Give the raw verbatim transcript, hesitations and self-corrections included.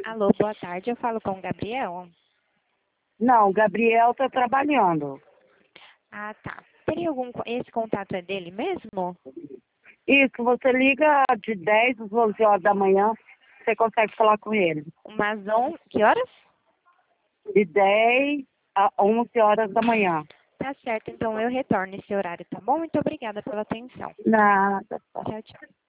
Alô, boa tarde. Eu falo com o Gabriel? Não, o Gabriel está trabalhando. Ah, tá. Teria algum... co- Esse contato é dele mesmo? Isso, você liga de dez às onze horas da manhã, você consegue falar com ele. Umas on... Que horas? De dez a onze horas da manhã. Tá certo, então eu retorno esse horário, tá bom? Muito obrigada pela atenção. Nada. Tchau, tchau.